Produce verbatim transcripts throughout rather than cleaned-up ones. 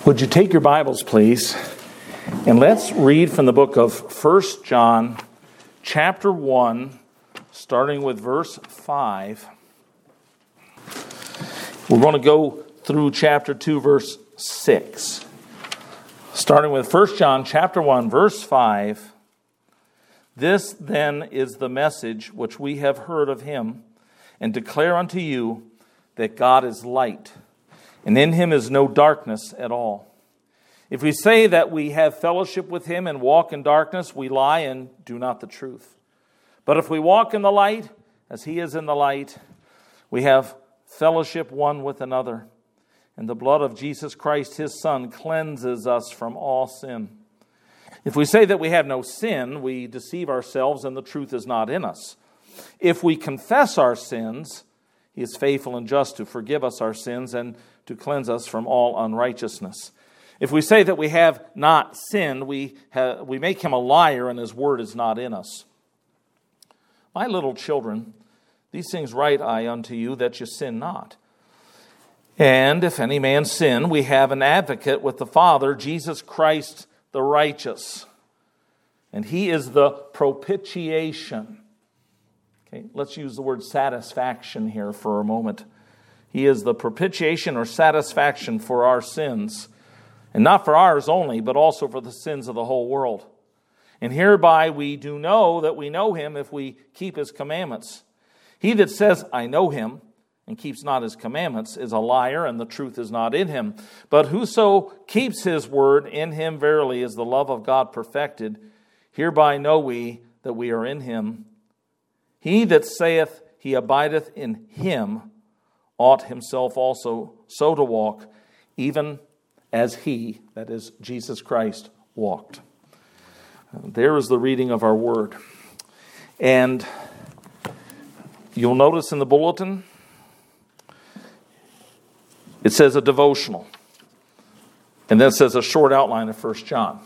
Would you take your Bibles, please, and let's read from the book of First John, chapter one, starting with verse five. We're going to go through chapter two, verse six. Starting with First John, chapter one, verse five. This then is the message which we have heard of him, and declare unto you that God is light, and in him is no darkness at all. If we say that we have fellowship with him and walk in darkness, we lie and do not the truth. But if we walk in the light, as he is in the light, we have fellowship one with another. And the blood of Jesus Christ, his Son, cleanses us from all sin. If we say that we have no sin, we deceive ourselves and the truth is not in us. If we confess our sins, he is faithful and just to forgive us our sins and to cleanse us from all unrighteousness. If we say that we have not sinned, we have, we make him a liar and his word is not in us. My little children, these things write I unto you, that you sin not. And if any man sin, we have an advocate with the Father, Jesus Christ the righteous. And he is the propitiation. Okay, let's use the word satisfaction here for a moment. He is the propitiation or satisfaction for our sins. And not for ours only, but also for the sins of the whole world. And hereby we do know that we know him if we keep his commandments. He that says, I know him, and keeps not his commandments, is a liar, and the truth is not in him. But whoso keeps his word, in him verily is the love of God perfected. Hereby know we that we are in him. He that saith he abideth in him ought himself also so to walk, even as he, that is Jesus Christ, walked. There is the reading of our word. And you'll notice in the bulletin, it says a devotional. And then it says a short outline of First John.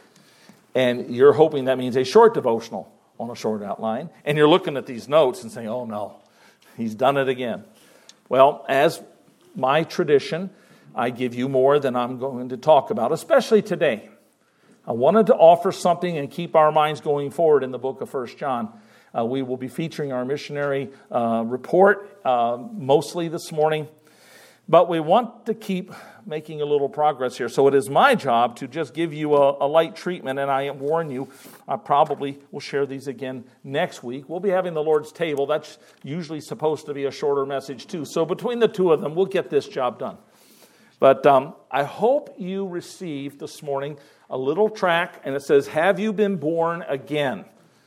And you're hoping that means a short devotional on a short outline. And you're looking at these notes and saying, oh no, he's done it again. Well, as my tradition, I give you more than I'm going to talk about, especially today. I wanted to offer something and keep our minds going forward in the book of First John. Uh, we will be featuring our missionary uh, report uh, mostly this morning. But we want to keep making a little progress here. So it is my job to just give you a, a light treatment. And I warn you, I probably will share these again next week. We'll be having the Lord's table. That's usually supposed to be a shorter message too. So between the two of them, we'll get this job done. But um, I hope you received this morning a little tract, and it says, have you been born again?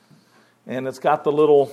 And it's got the little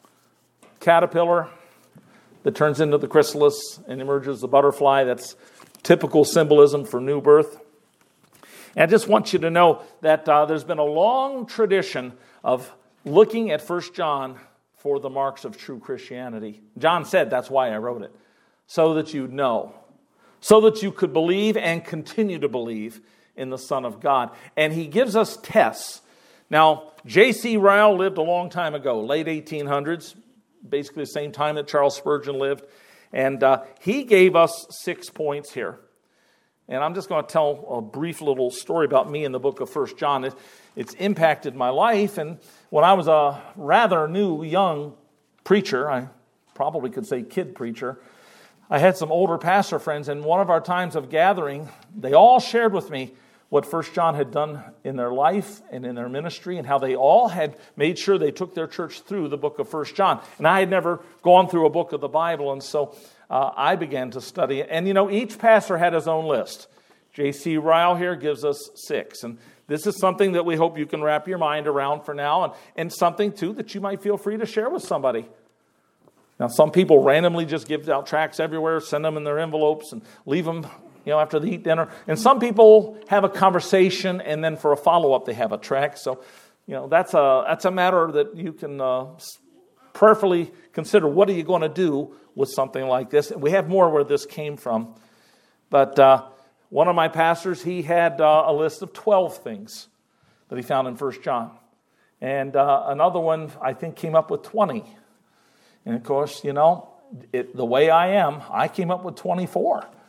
caterpillar that turns into the chrysalis and emerges the butterfly. That's typical symbolism for new birth. And I just want you to know that uh, there's been a long tradition of looking at First John for the marks of true Christianity. John said that's why I wrote it, so that you'd know. So that you could believe and continue to believe in the Son of God. And he gives us tests. Now, J C Ryle lived a long time ago, late eighteen hundreds, basically the same time that Charles Spurgeon lived. And uh, he gave us six points here. And I'm just going to tell a brief little story about me in the book of First John. It, it's impacted my life. And when I was a rather new, young preacher, I probably could say kid preacher, I had some older pastor friends, and one of our times of gathering, they all shared with me what First John had done in their life and in their ministry, and how they all had made sure they took their church through the book of First John. And I had never gone through a book of the Bible, and so uh, I began to study it. And you know, each pastor had his own list. J C Ryle here gives us six. And this is something that we hope you can wrap your mind around for now, and, and something, too, that you might feel free to share with somebody. Now, some people randomly just give out tracts everywhere, send them in their envelopes, and leave them, you know, after they eat dinner. And some people have a conversation, and then for a follow-up, they have a tract. So, you know, that's a that's a matter that you can uh, prayerfully consider. What are you going to do with something like this? We have more where this came from. But uh, one of my pastors, he had uh, a list of twelve things that he found in First John. And uh, another one, I think, came up with twenty. And of course, you know, it, the way I am, I came up with twenty-four.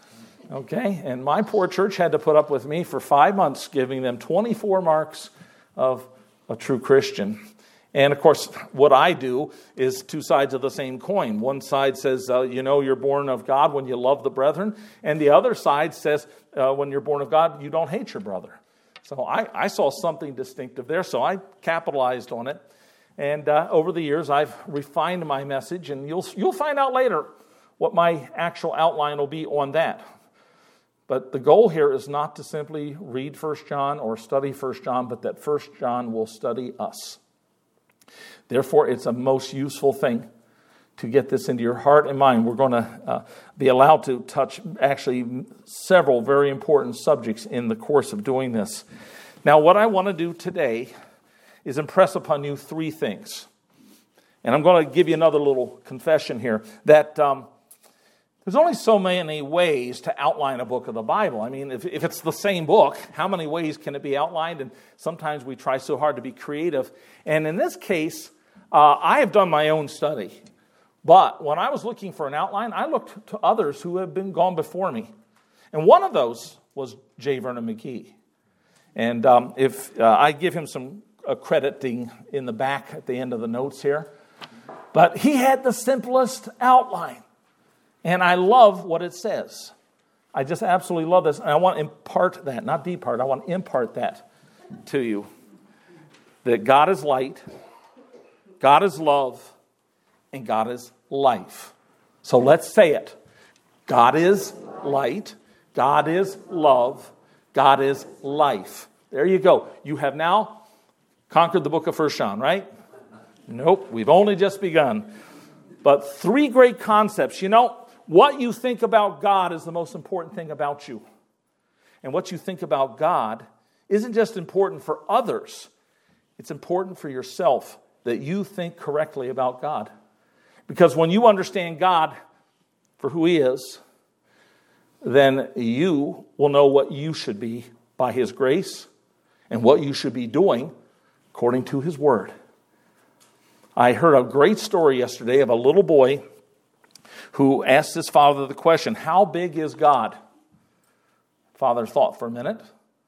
Okay, and my poor church had to put up with me for five months, giving them twenty-four marks of a true Christian. And of course, what I do is two sides of the same coin. One side says, uh, you know, you're born of God when you love the brethren. And the other side says, uh, when you're born of God, you don't hate your brother. So I, I saw something distinctive there, so I capitalized on it. And uh, over the years, I've refined my message, and you'll you'll find out later what my actual outline will be on that. But the goal here is not to simply read First John or study First John, but that First John will study us. Therefore, it's a most useful thing to get this into your heart and mind. We're going to uh, be allowed to touch actually several very important subjects in the course of doing this. Now, what I want to do today is impress upon you three things. And I'm going to give you another little confession here, that um, there's only so many ways to outline a book of the Bible. I mean, if, if it's the same book, how many ways can it be outlined? And sometimes we try so hard to be creative. And in this case, uh, I have done my own study. But when I was looking for an outline, I looked to others who have been gone before me. And one of those was J. Vernon McGee. And um, if uh, I give him some uh, crediting in the back at the end of the notes here. But he had the simplest outline. And I love what it says. I just absolutely love this. And I want to impart that, not depart. I want to impart that to you. That God is light, God is love, and God is life. So let's say it. God is light, God is love, God is life. There you go. You have now conquered the book of First John, right? Nope, we've only just begun. But three great concepts. You know, what you think about God is the most important thing about you. And what you think about God isn't just important for others. It's important for yourself that you think correctly about God. Because when you understand God for who He is, then you will know what you should be by His grace and what you should be doing according to His Word. I heard a great story yesterday of a little boy who asked his father the question, how big is God? Father thought for a minute,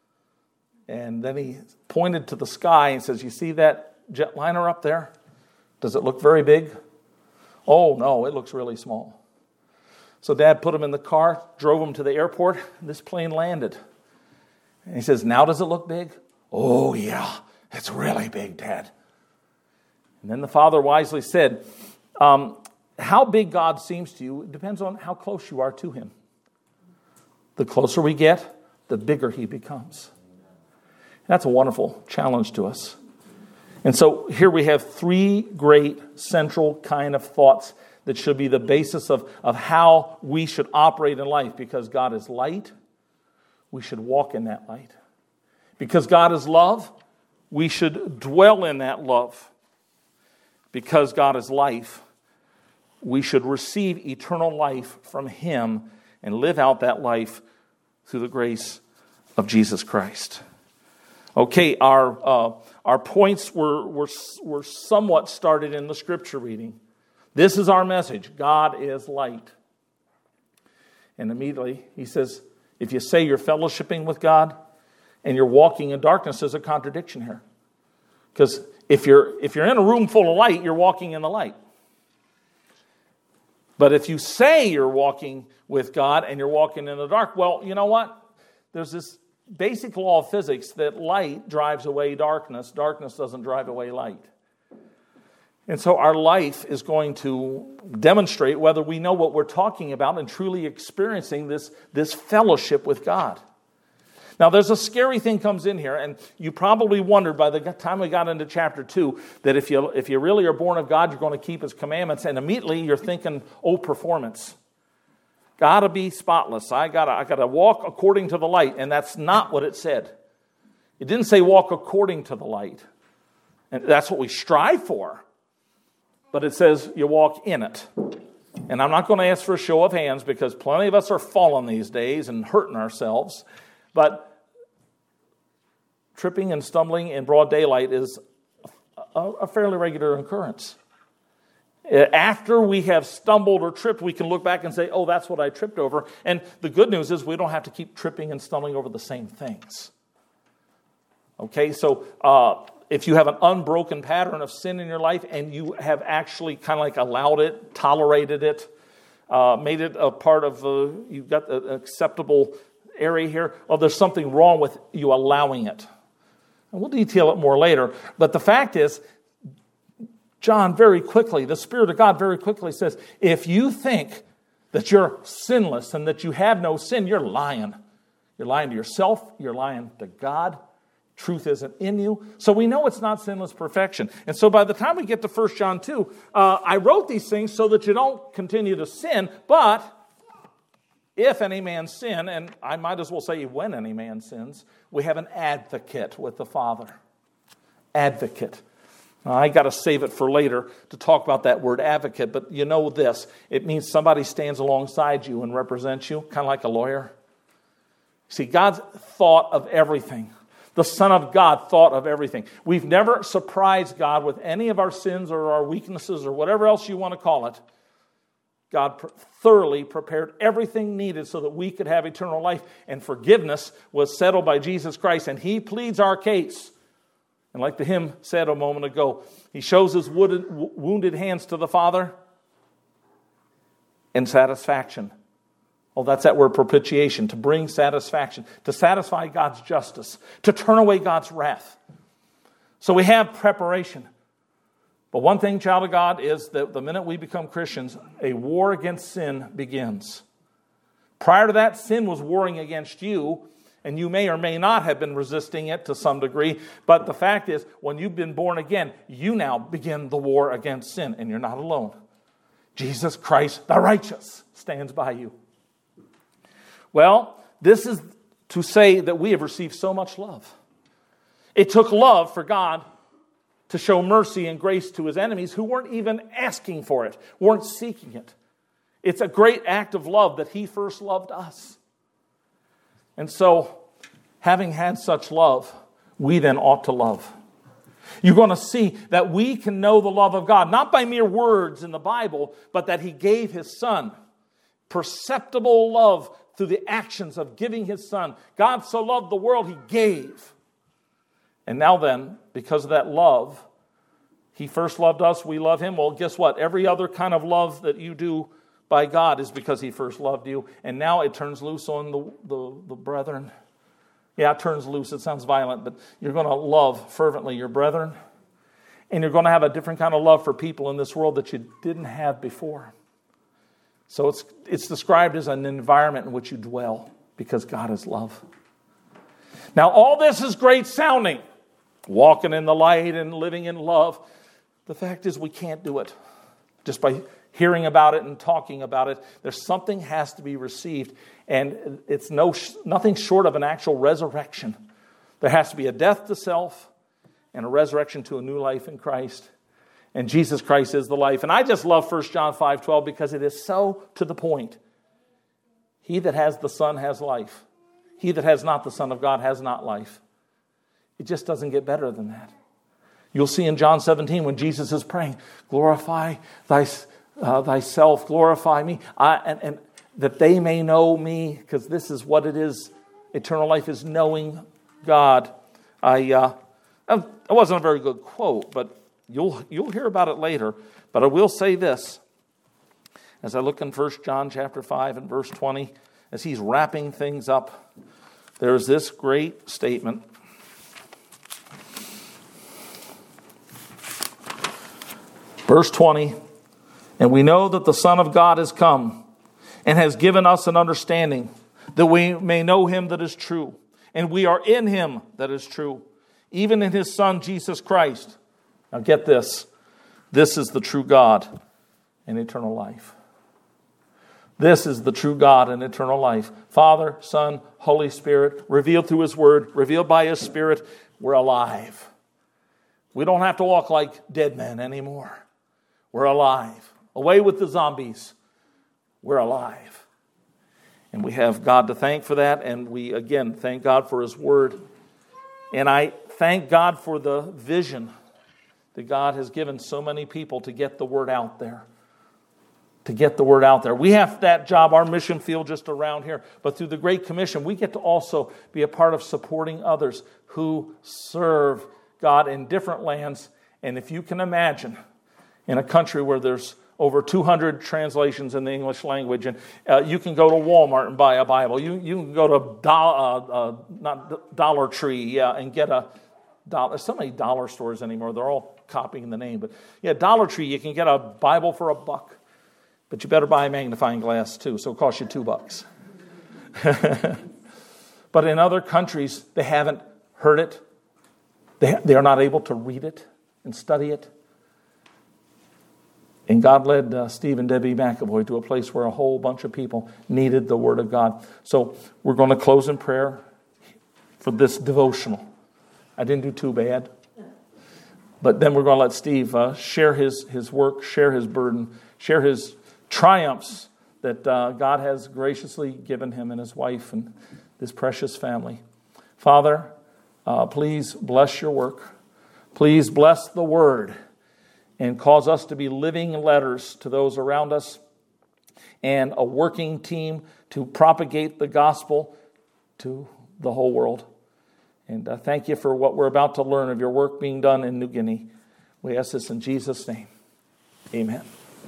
and then he pointed to the sky and says, you see that jetliner up there? Does it look very big? Oh, no, it looks really small. So Dad put him in the car, drove him to the airport, and this plane landed. And he says, now does it look big? Oh, yeah, it's really big, Dad. And then the father wisely said, um, how big God seems to you depends on how close you are to Him. The closer we get, the bigger He becomes. That's a wonderful challenge to us. And so here we have three great central kind of thoughts that should be the basis of, of how we should operate in life. Because God is light, we should walk in that light. Because God is love, we should dwell in that love. Because God is life, we should receive eternal life from Him and live out that life through the grace of Jesus Christ. Okay, our uh, our points were, were, were somewhat started in the scripture reading. This is our message. God is light. And immediately he says, if you say you're fellowshipping with God and you're walking in darkness, there's a contradiction here. Because if you're if you're in a room full of light, you're walking in the light. But if you say you're walking with God and you're walking in the dark, well, you know what? There's this basic law of physics that light drives away darkness. Darkness doesn't drive away light. And so our life is going to demonstrate whether we know what we're talking about and truly experiencing this, this fellowship with God. Now, there's a scary thing comes in here, and you probably wondered by the time we got into chapter two that if you if you really are born of God, you're going to keep His commandments, and immediately you're thinking, oh, performance. Got to be spotless. I got I got to walk according to the light, and that's not what it said. It didn't say walk according to the light, and that's what we strive for. But it says you walk in it. And I'm not going to ask for a show of hands because plenty of us are fallen these days and hurting ourselves. But tripping and stumbling in broad daylight is a, a fairly regular occurrence. After we have stumbled or tripped, we can look back and say, oh, that's what I tripped over. And the good news is we don't have to keep tripping and stumbling over the same things. Okay, so uh, if you have an unbroken pattern of sin in your life and you have actually kind of like allowed it, tolerated it, uh, made it a part of, uh, you've got an acceptable area here, well, there's something wrong with you allowing it. And we'll detail it more later. But the fact is, John very quickly, the Spirit of God very quickly says, if you think that you're sinless and that you have no sin, you're lying. You're lying to yourself. You're lying to God. Truth isn't in you. So we know it's not sinless perfection. And so by the time we get to First John two, uh, I wrote these things so that you don't continue to sin, but if any man sin, and I might as well say when any man sins, we have an advocate with the Father. Advocate. Now, I got to save it for later to talk about that word advocate, but you know this. It means somebody stands alongside you and represents you, kind of like a lawyer. See, God's thought of everything. The Son of God thought of everything. We've never surprised God with any of our sins or our weaknesses or whatever else you want to call it. God thoroughly prepared everything needed so that we could have eternal life, and forgiveness was settled by Jesus Christ, and He pleads our case. And like the hymn said a moment ago, He shows His wounded, wounded hands to the Father in satisfaction. Oh, that's that word propitiation, to bring satisfaction, to satisfy God's justice, to turn away God's wrath. So we have preparation. But one thing, child of God, is that the minute we become Christians, a war against sin begins. Prior to that, sin was warring against you, and you may or may not have been resisting it to some degree. But the fact is, when you've been born again, you now begin the war against sin, and you're not alone. Jesus Christ, the righteous, stands by you. Well, this is to say that we have received so much love. It took love for God to show mercy and grace to His enemies who weren't even asking for it, weren't seeking it. It's a great act of love that He first loved us. And so, having had such love, we then ought to love. You're going to see that we can know the love of God, not by mere words in the Bible, but that He gave His Son. Perceptible love through the actions of giving His Son. God so loved the world, He gave. And now then, because of that love, He first loved us, we love Him. Well, guess what? Every other kind of love that you do by God is because He first loved you. And now it turns loose on the, the, the brethren. Yeah, it turns loose. It sounds violent, but you're going to love fervently your brethren. And you're going to have a different kind of love for people in this world that you didn't have before. So it's, it's described as an environment in which you dwell because God is love. Now, all this is great sounding. Walking in the light and living in love. The fact is we can't do it just by hearing about it and talking about it. There's something has to be received, and it's no nothing short of an actual resurrection. There has to be a death to self and a resurrection to a new life in Christ. And Jesus Christ is the life. And I just love First John five twelve because it is so to the point. He that has the Son has life. He that has not the Son of God has not life. It just doesn't get better than that. You'll see in John seventeen when Jesus is praying, glorify thy, uh, thyself, glorify me, I, and, and that they may know me, because this is what it is. Eternal life is knowing God. I uh, it wasn't a very good quote, but you'll you'll hear about it later. But I will say this. As I look in First John chapter five and verse twenty, as he's wrapping things up, there's this great statement. Verse twenty, and we know that the Son of God has come and has given us an understanding that we may know Him that is true. And we are in Him that is true, even in His Son, Jesus Christ. Now get this. This is the true God and eternal life. This is the true God and eternal life. Father, Son, Holy Spirit, revealed through His Word, revealed by His Spirit, we're alive. We don't have to walk like dead men anymore. We're alive. Away with the zombies. We're alive. And we have God to thank for that. And we, again, thank God for His Word. And I thank God for the vision that God has given so many people to get the word out there. To get the word out there. We have that job, our mission field just around here. But through the Great Commission, we get to also be a part of supporting others who serve God in different lands. And if you can imagine, in a country where there's over two hundred translations in the English language, and uh, you can go to Walmart and buy a Bible. You you can go to do, uh, uh, not Dollar Tree, yeah, and get a dollar. There's so many dollar stores anymore. They're all copying the name, but yeah, Dollar Tree. You can get a Bible for a buck, but you better buy a magnifying glass too. So it costs you two bucks. But in other countries, they haven't heard it. They they are not able to read it and study it. And God led uh, Steve and Debbie McAvoy to a place where a whole bunch of people needed the Word of God. So we're going to close in prayer for this devotional. I didn't do too bad. But then we're going to let Steve uh, share his, his work, share his burden, share his triumphs that uh, God has graciously given him and his wife and this precious family. Father, uh, please bless your work. Please bless the Word. And cause us to be living letters to those around us and a working team to propagate the gospel to the whole world. And uh, thank you for what we're about to learn of your work being done in New Guinea. We ask this in Jesus' name. Amen.